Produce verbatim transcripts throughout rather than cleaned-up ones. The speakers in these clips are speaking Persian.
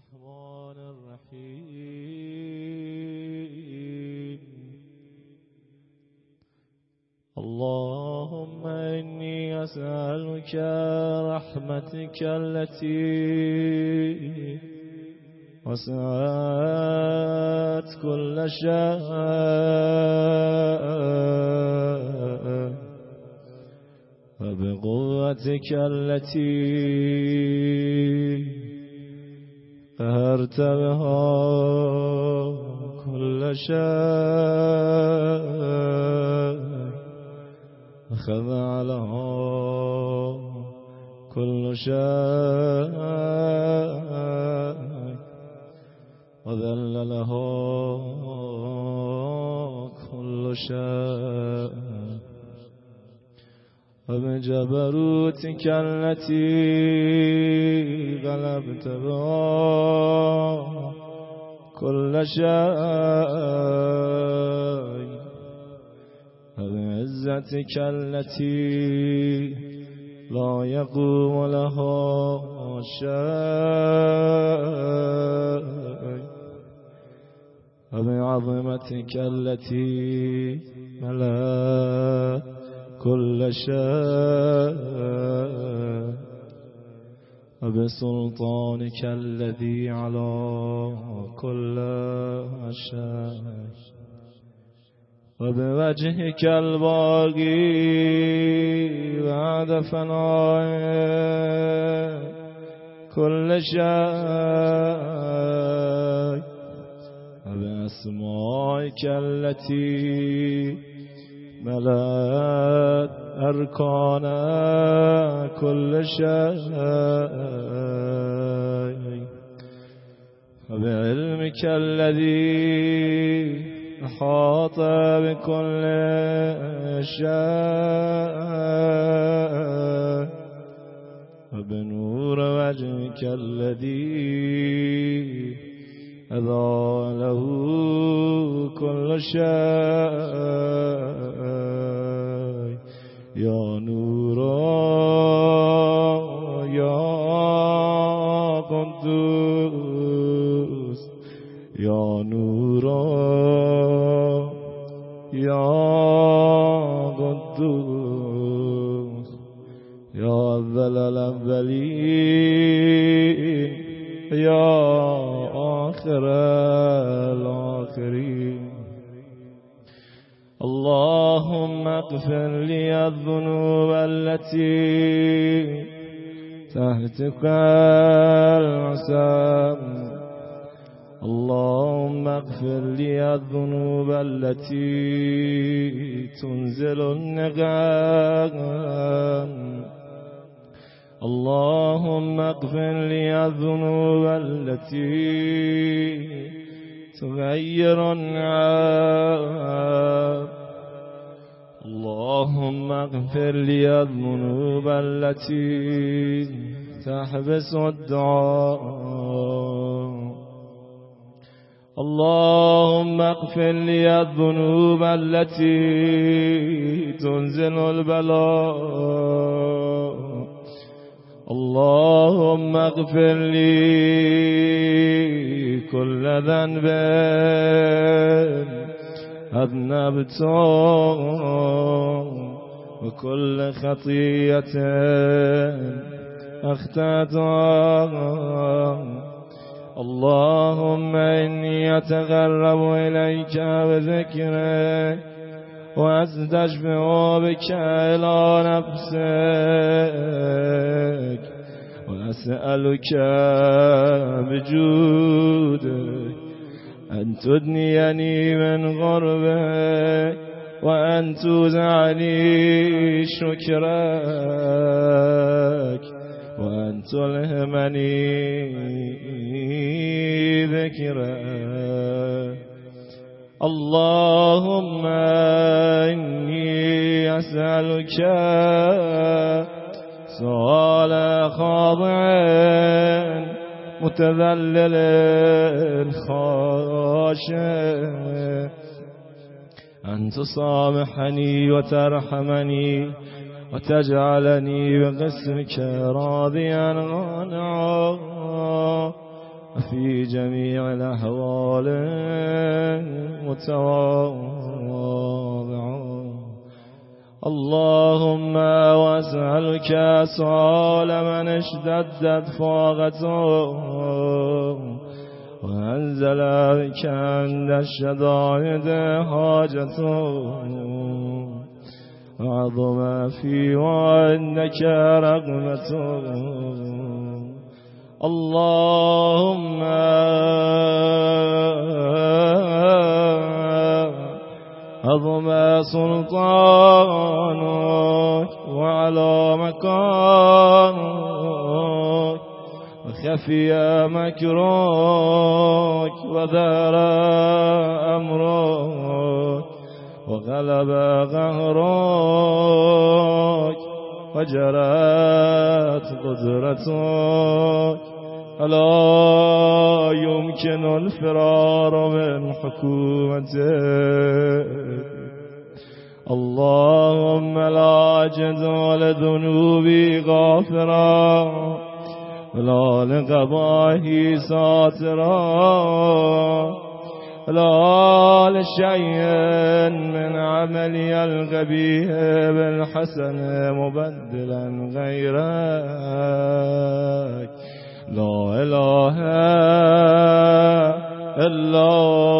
الرحمن الرحيم اللهم إني أسألك رحمتك التي وسعت كل شيء وبقوتك التي قهرت بها كل شيء وخضع لها كل شيء وذل لها كل شيء وبجبروتك التي غلبت بها كل شيء وبعزتك التي لا يقوم لها شيء وبعظمتك التي ملأت كل شيء وبسلطانك الذي على كل شيء وبوجهك الباقي بعد فناء كل شيء وبأسمائك التي ملأت أركان كل شيء وبعلمك الذي أحاط بكل شيء وبنور وجهك الذي أضاء كل شيء يا نورا يا قدوس يا نورا يا قدوس يا أول الأولين يا آخر الآخرين اللهم اغفر لي الذنوب التي تهتك العصام اللهم اغفر لي الذنوب التي تنزل النقام اللهم اغفر لي الذنوب التي تغير النعام اللهم اغفر لي الذنوب التي تحبس الدعاء اللهم اغفر لي الذنوب التي تنزل البلاء اللهم اغفر لي كل ذنب أذنبته وكل خطيئة أخطأتها اللهم إني أتقرب إليك بذكرك وأستشفع بك إلى نفسك وأسألك بجودك أن تدنيني من غربك وأن توزعني شكرك وأن تلهمني ذكرك اللهم إني أسألك سؤال خاضع متذلل خاشع أن تصامحني وترحمني وتجعلني بقسمك راضيا قانعا وفي جميع الأحوال متواضعا. اللهم واسألك سؤال من اشتدت فاقته وأنزل بك عند الشدائد حاجته وعظم في وعندك رغبته. اللهم عظم سلطانك وعلى مكانك وخفي مكرك وذار أمرك وغلب قهرك وجرت قدرتك فلا يمكن الفرار من حكومتك. اللهم لا أجد لذنوبي غافرا ولا لقضائه ساترا لا لشيء من عملي القبيح بالحسن مبدلا غيرك. لا إله إلا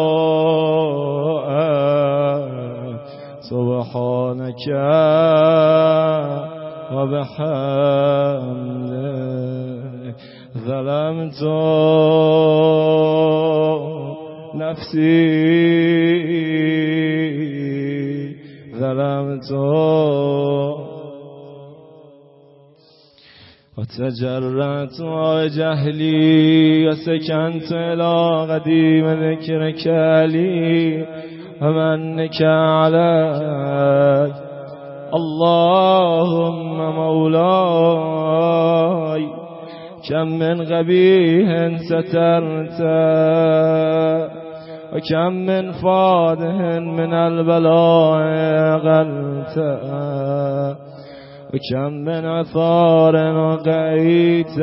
أنت سبحانك وبحمدك ظلمت نفسي ظلمت وتجرأت جهلي وسكنت إلى قديم ذكرك لي ومنك علي. اللهم مولاي كم من قبيح سترت وكم من فاده من البلاء غلت وكم من عثار وقيت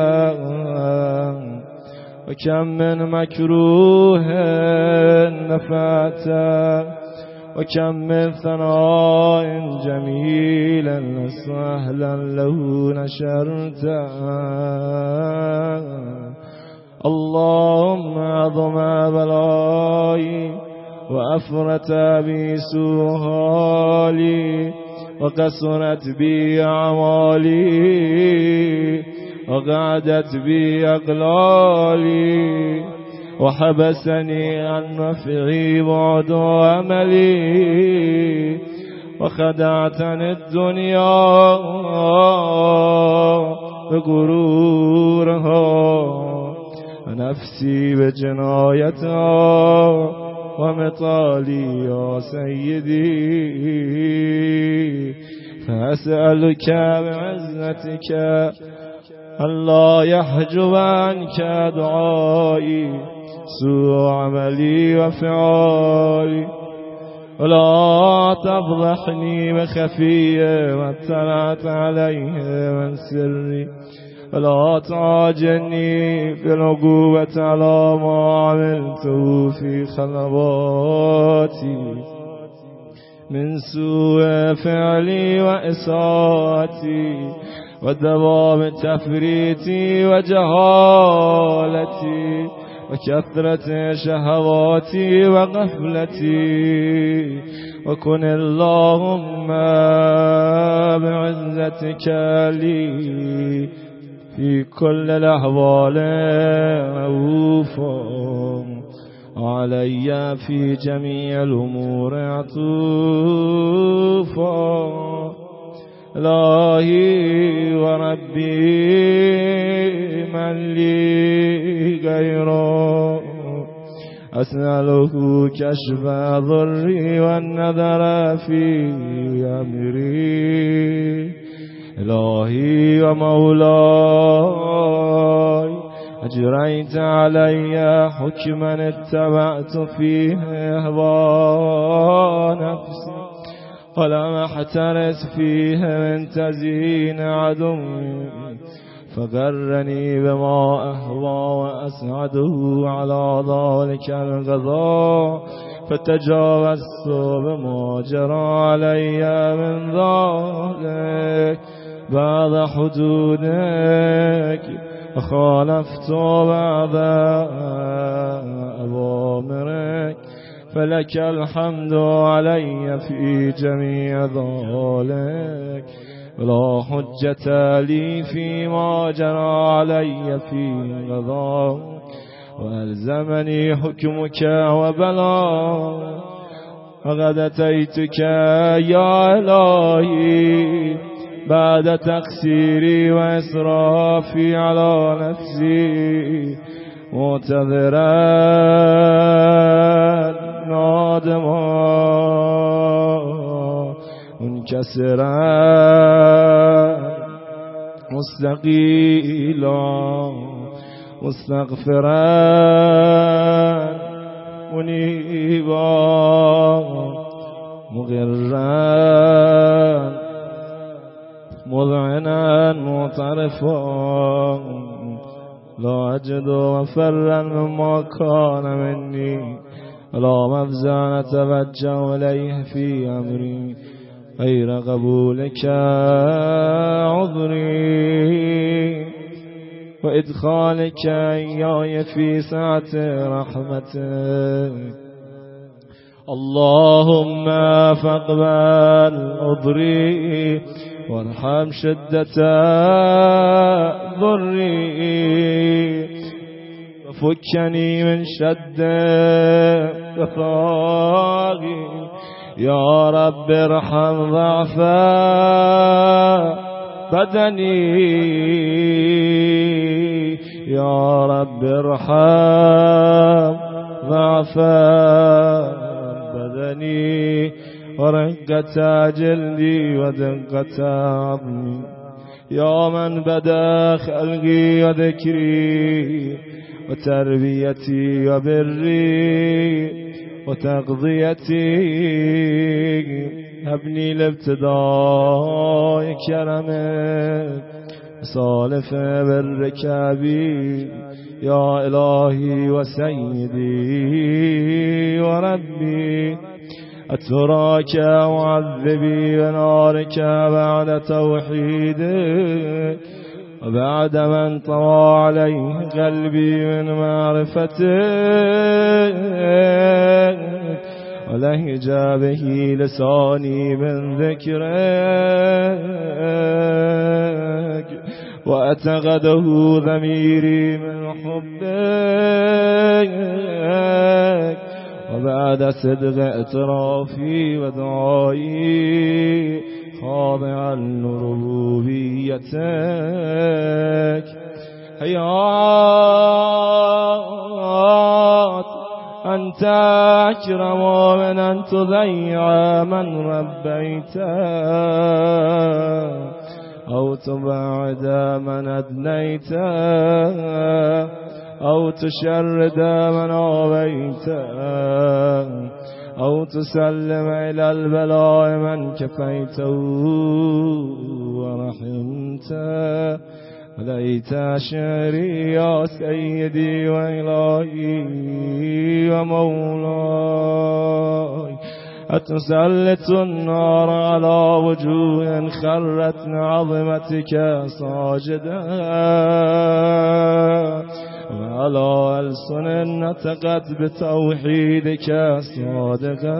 وكم من مكروه نفعت وكم من ثناء جميلا سهلا له نشرت. اللهم عظم بلائي وأفرت بي سهالي وقصرت بي أعمالي وقعدت بي أقلالي وحبسني عن نفعي بعد أملي وخدعتني الدنيا بغرورها ونفسي بجنايتها ومطالي يا سيدي. فأسألك بعزتك ألا يحجب عنك دعائي سوء عملي وفعالي ولا تفضحني بخفية ما اطلعت عليه من سري ولا تعاجلني بالعقوبة على ما عملته في خلواتي من سوء فعلي وإساءتي ودوام تفريطي وجهالتي وكثرة شهواتي وغفلتي. وكن اللهم بعزتك لي في كل الأحوال رؤوفا علي في جميع الأمور عطوفا. إلهي وربي من لي غيره أسأله كشف ضري والنذر في أمري. إلهي ومولاي أجريت علي حكما اتبعت فيه أهواء نفسي ولم احترس فيه من تزيين عدوي فغرني بما أهوى وأسعده على ذلك الغضاء فتجاوزت بما جرى علي من ذلك بعد حدودك وخالفت بعد أوامرك فلك الحمد علي في جميع ذلك ولا حجة لي فيما جرى علي في غضاك وألزمني حكمك وبلاغك وقد أتيتك يا إلهي بعد تقصيري وإسرافي على نفسي معتذرا نادما منكسرا مستقيلا مستغفرا منيبا مغرا مذعنا معترفا لا أجد مفرا مما كان مني لا مفزع نتوجه إليه في أمري غير قبولك عذري وإدخالك إياي في سعة رحمتك اللهم فاقبل عذري وارحم شدة ضري وفكني من شد وفاقي يا رب ارحم ضعف بدني يا رب ارحم ضعف بدني ورقة جلدي ودقة عظمي يا من بدا خلقي وذكري وتربيتي وبري وتقضيتي هبني الابتداء كرمك صالف بالركابي يا إلهي وسيدي وربي أتراك معذبي ونارك بعد توحيدك وبعد من طوى عليه قلبي من معرفتك ولهج به لساني من ذكرك وأتغده ضميري من حبك وبعد صدق اعترافي ودعائي خاضعا لربوبيتك حيات أنت أكرم من أن تضيع من ربيت أو تبعد من أدنيت أو تشرد من آويت أو تسلم إلى البلاء من كفيته ورحمت ليت شعري يا سيدي وإلهي ومولاي أتسلط النار على وجوه خرت عظمتك ساجدا وعلى ألسن نطقت بتوحيدك صادقا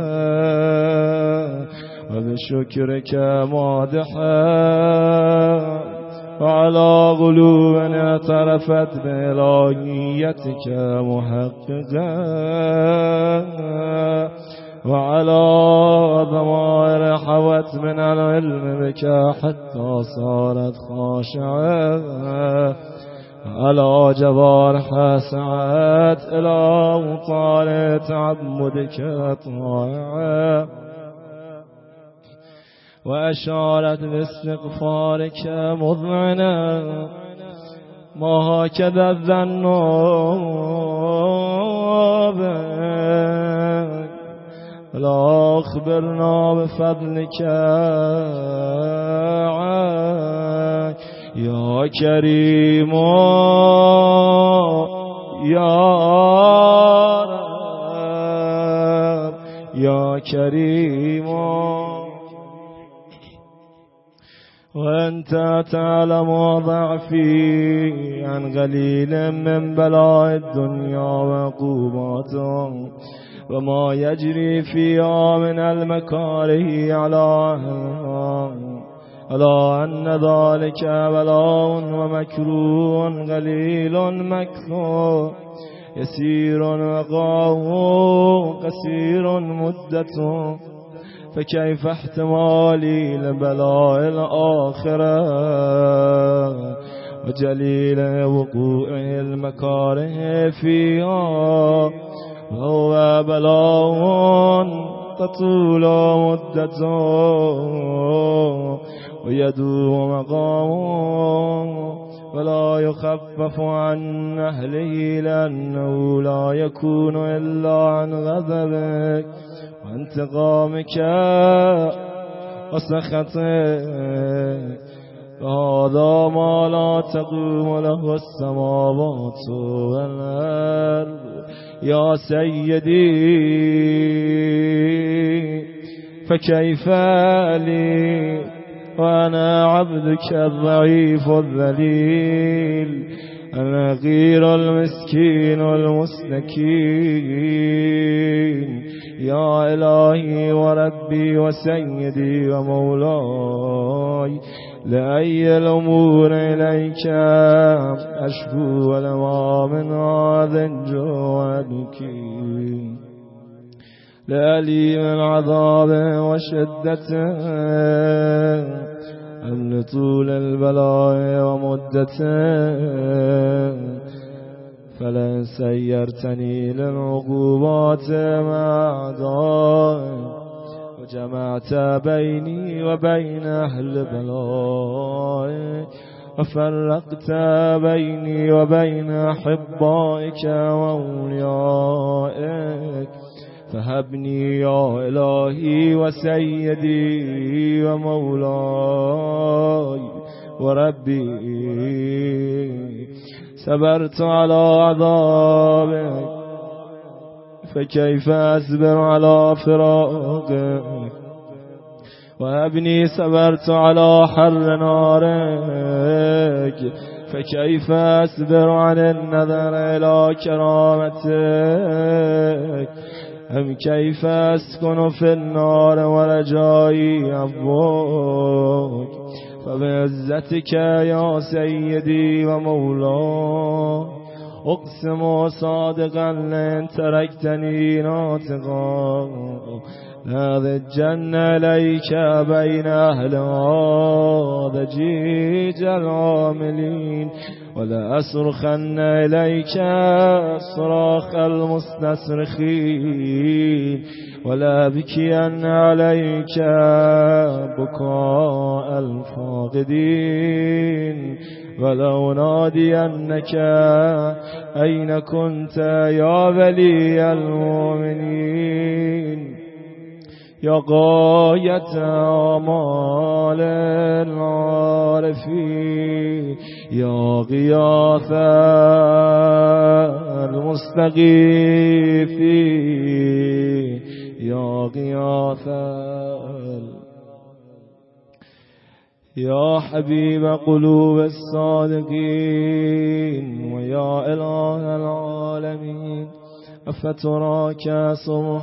وبشكرك مادحا وعلى قلوب اعترفت بإلهيتك محققا وعلى ضمائر حوت من العلم بك حتى صارت خاشعة على جوارح سعت إلى وطال تعبدك طائعة وأشارت باستغفارك مذعنا ما هكذا الذنوب لا أخبرنا بفضلك عنك يا كريم يا رب يا كريم وأنت تعلم ضعفي عن قليل من بلاء الدنيا وعقوباتها وما يجري فيها من المكاره على أهلها، ألا أن ذلك بلاء ومكروه قليل مكثور يسير وقاه قصير مدته، فكيف احتمالي لبلاء الآخرة وجليل وقوع المكاره فيها، وهو بلاء تطول مدته ويدوم مقامه ولا يخفف عن أهله، لأنه لا يكون إلا عن غضبك وانتقامك وسخطك، فهذا ما لا تقوم له السماوات والأرض يا سيدي. فكيف لي وأنا عبدك الضعيف الذليل الغير المسكين المستكين، يا إلهي وربي وسيدي ومولاي، لأي الأمور إليك أشكو ولما من هذا جوابك، لأليم العذاب وشدته أم طول البلاء ومدته، فلن سيرتني للعقوبات مع أعدائي وجمعت بيني وبين أهل البلاء، وفرقت بيني وبين أحبائك وأوليائك، فهبني يا إلهي وسيدي ومولاي وربي. صبرت على عذابك فكيف أصبر على فراقك، وابني صبرت على حر نارك فكيف أصبر عن النظر إلى كرامتك، أم كيف أسكن في النار ورجائي عفوك، فبعزتك يا سيدي ومولاي أقسم صادقا لئن تركتني ناطقا لأضجن إليك بين أهلها ضجيج العاملين، ولأصرخن إليك صراخ المستصرخين، ولا بكين عليك بكاء الفاقدين، ولو نادينك أين كنت يا ولي المؤمنين، يا غاية آمال العارفين، يا غياث المستغيثين، يا غياث يا حبيب قلوب الصادقين، ويا إله العالمين، أفتراك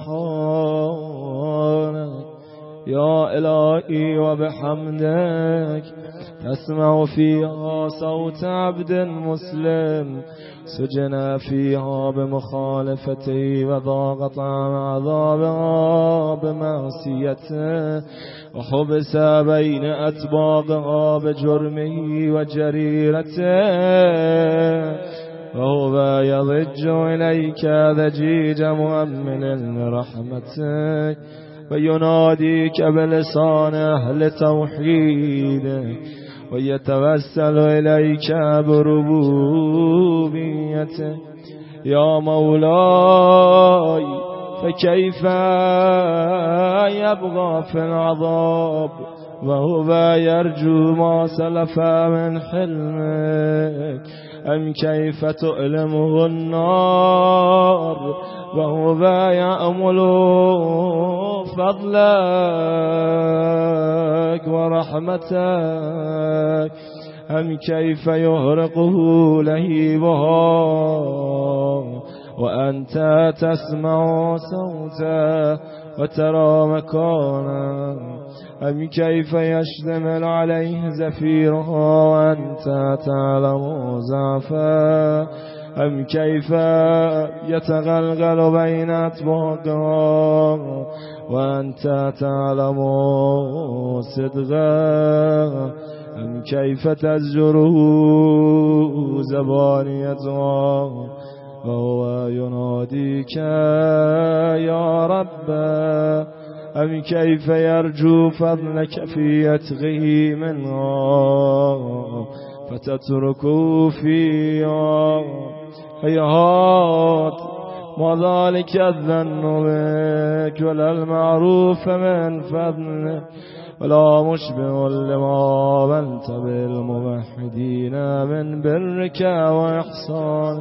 سبحانك يا إلهي وبحمدك تسمع فيها صوت عبد مسلم سجن فيها بمخالفته وذاق طعم عذابها بمعصيته وحبس بين أطباقها بجرمه وجريرته وهو يضج إليك ضجيج مؤمن لرحمتك ويناديك بلسان أهل توحيدك ويتوسل إليك بربوبيتك يا مولاي. فكيف يبغى في العذاب وهو يرجو ما سلف من حلمك أم كيف تؤلمه النار وهو يأمل فضلك ورحمتك أم كيف يهرقه لهيبها وأنت تسمع صوته وترى مكانه أم كيف يشتمل عليه زفيرها وأنت تعلم ضعفه أم كيف يتغلغل بين أطباقها وأنت تعلم صدقه أم كيف تزجره زبانيتها وهو يناديك يا رب أم كيف يرجو فضلك في يتغي منها فتتركه فيها هيهات ما ذلك الظن بك ولا المعروف من فضلك ولا مشبه لما بنت بالموحدين من برك وإحسانك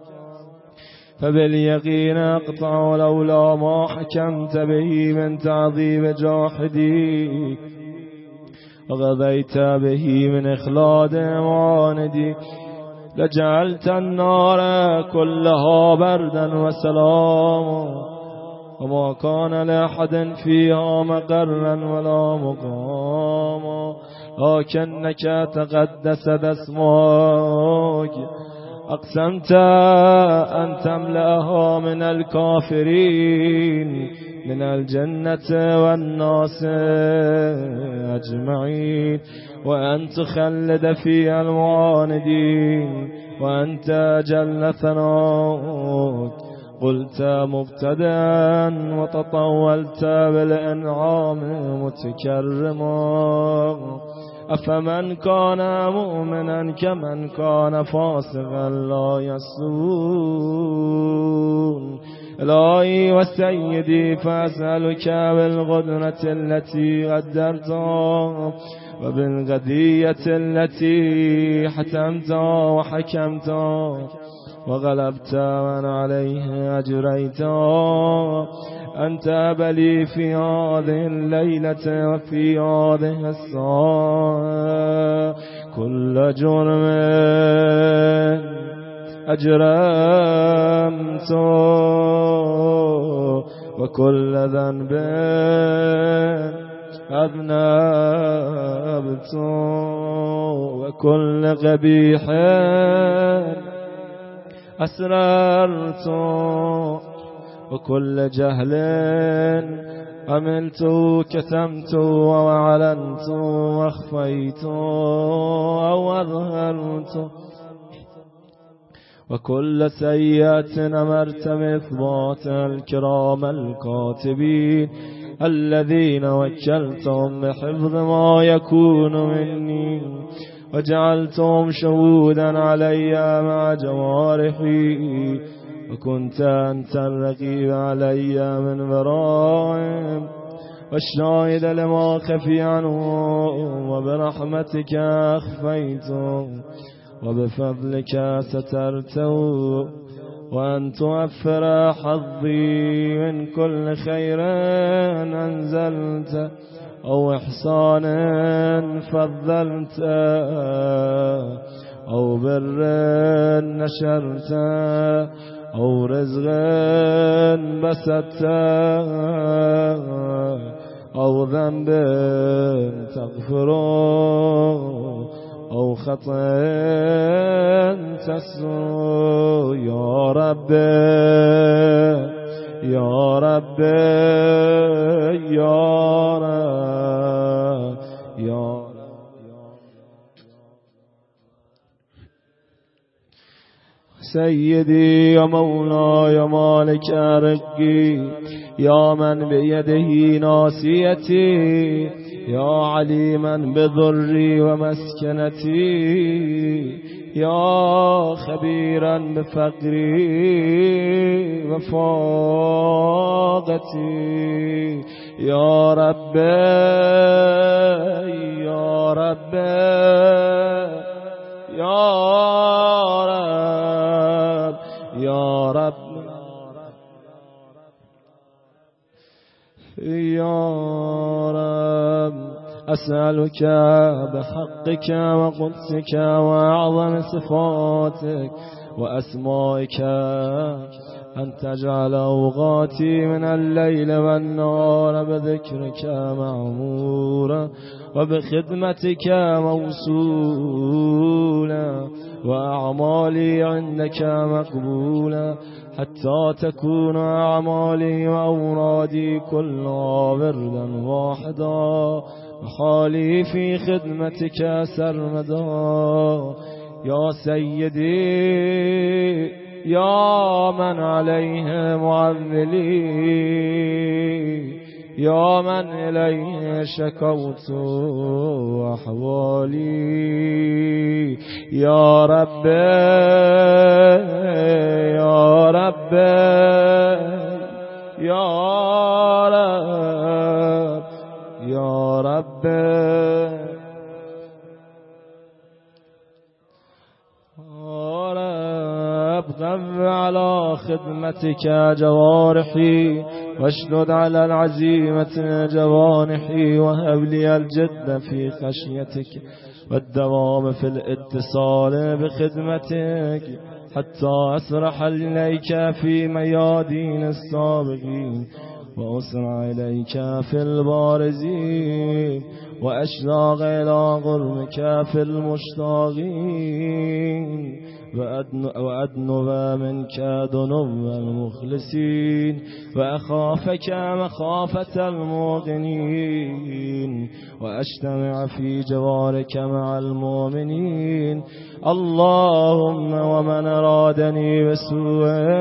فباليقين اقطع لولا ما حكمت به من تعذيب جاحدي وغذيت به من إخلاد معاندي لجعلت النار كلها بردا وسلاما وما كان لأحد فيها مقرا ولا مقاما لكنك تقدست اسمك أقسمت أن تملأها من الكافرين من الجنة والناس أجمعين وأن تخلد في المعاندين وأنت جل ثناؤك قلت مبتدأ وتطولت بالإنعام متكرما أفمن كان مؤمنا كمن كان فاسقا لا يسون إلهي وسيدي فأسألك بالقدرة التي قدرتها وبالقضية التي حتمتها وحكمتها وغلبت من عليه أجريتها أن تاب لي في هذه الليلة وفي هذه الساعة كل جرم أجرمت وكل ذنب أذنبت وكل قبيح أسررت وكل جهل عملت كتمت وأعلنت وأخفيت أو أظهرت وكل سيئة أمرت بإثبات الكرام الكاتبين الذين وكلتهم بحفظ ما يكون مني وجعلتهم شهودا علي مع جوارحي وكنت أنت الرقيب علي من ورائهم والشاهد لما خفي عنهم وبرحمتك أخفيتهم وبفضلك سترته وأن توفر حظي من كل خير أنزلت أو إحسان فضلت أو بر نشرت أو رزق بسطت أو ذنب تغفره أو خطأ تسر يا رب يا رب يا رب يا رب سيدي يا مولاي مالك رقي يا من بيده ناصيتي يا عليما بضري ومسكنتي يا خبيرا بفقري وفاقتي يا ربي يا ربي يا رب يا رب يا رب أسألك بحقك وقدسك وأعظم صفاتك وأسمائك أن تجعل أوقاتي من الليل والنهار بذكرك معمورا وبخدمتك موصولا وأعمالي عندك مقبولا حتى تكون أعمالي وأورادي كلها وردا واحدا وحالي في خدمتك سرمدا. يا سيدي يا من عليه معذلي يا من إليه شكوت أحوالي يا ربي يا ربي يا رب يا ربي غم على خدمتك جوارحي واشدد على العزيمة جوانحي وهب لي الجد في خشيتك والدوام في الاتصال بخدمتك حتى أسرح إليك في ميادين السابقين وأسرع إليك في البارزين وأشتاق إلى قربك في المشتاقين وأدنو منك دنو المخلصين وأخافك مخافة الموقنين وأجتمع في جوارك مع المؤمنين. اللهم ومن أرادني بسوء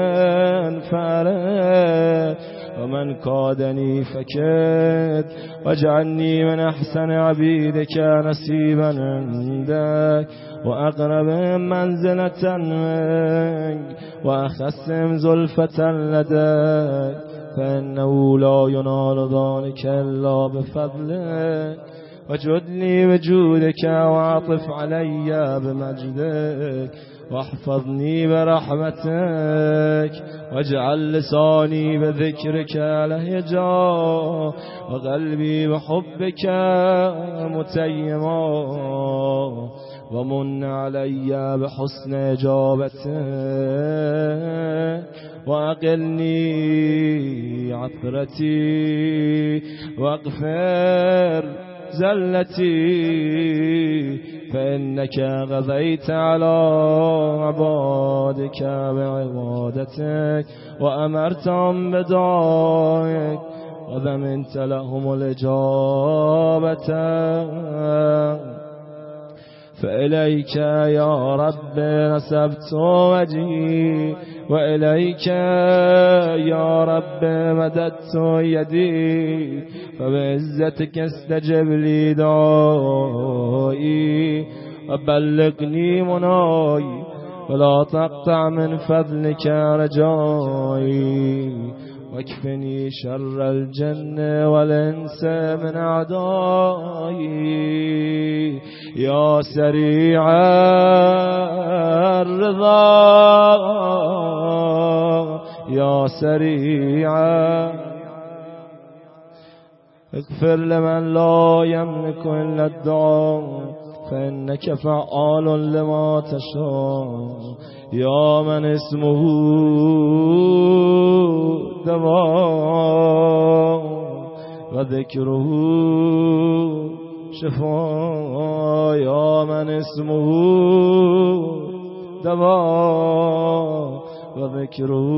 فعله ومن كادني فكد واجعلني من أحسن عبيدك نصيبا عندك وأقرب منزلة منك وأخسم زلفة لديك فإنه لا ينال ذلك إلا بفضلك وجد لي بجودك وعطف علي بمجدك واحفظني برحمتك واجعل لساني بذكرك لهجا وقلبي بحبك متيما ومن علي بحسن إجابتك وأقلني عثرتي واغفر زلتي فإنك غذيت على عبادك بعبادتك وأمرتهم بدعائك وضمنت لهم الإجابة. فإليك يا رب نسبت وجهي وإليك يا رب مددت يدي فبعزتك استجب لي دعائي وبلغني مناي ولا تقطع من فضلك رجائي واكفني شر الجن والإنس من أعدائي. يا سريع الرضا يا سريع اغفر لمن لا يملك إلا الدعاء فإنك فعال لما تشاء. يا من اسمه دواء وذكره شفاء. يا من اسمه دواء وذكره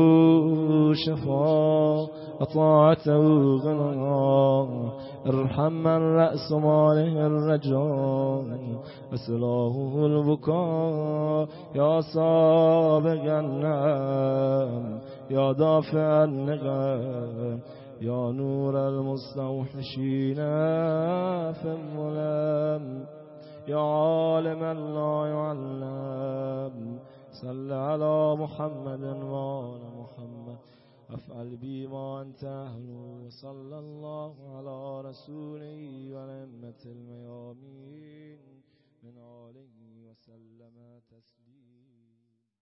شفاء وطاعته غنى. ارحم من رأس ماله الرجاء وسلاهه البكاء. يا سابق النعم يا دافع النقم يا نور المستوحشين في الظلام يا عالما لا يعلم. صل على محمد وعلى محمد افعل بي ما أنت أهل. وصلى الله على رسوله ولمة الميامين من آله وسلم